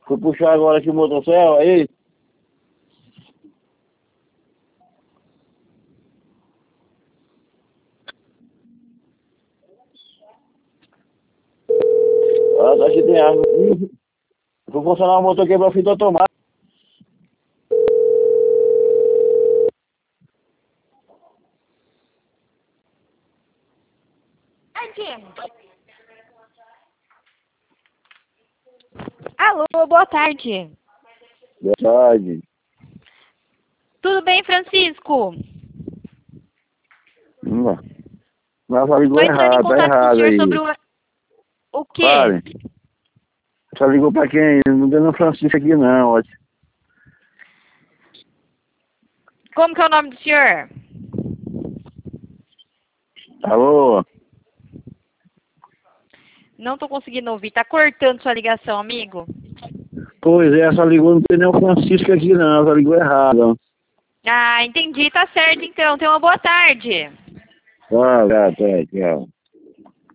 Fui puxar agora aqui o motociclo, aí. Ah, aqui tem água. Vou funcionar o motor quebrar o fio da tomada. Alô, boa tarde. Boa tarde. Tudo bem, Francisco? Mas ligou Estou entrando em errado, tá contato com o errado senhor aí. sobre o quê? Fale. Só ligou pra quem? Não deu no Francisco aqui não, ó. Como que é o nome do senhor? Alô? Não estou conseguindo ouvir. Tá cortando sua ligação, amigo. Pois é, só ligou, não tem nem o Francisco aqui não, só ligou errado. Ah, entendi. Tá certo, então. Tenha uma boa tarde. Ah, tá, tchau.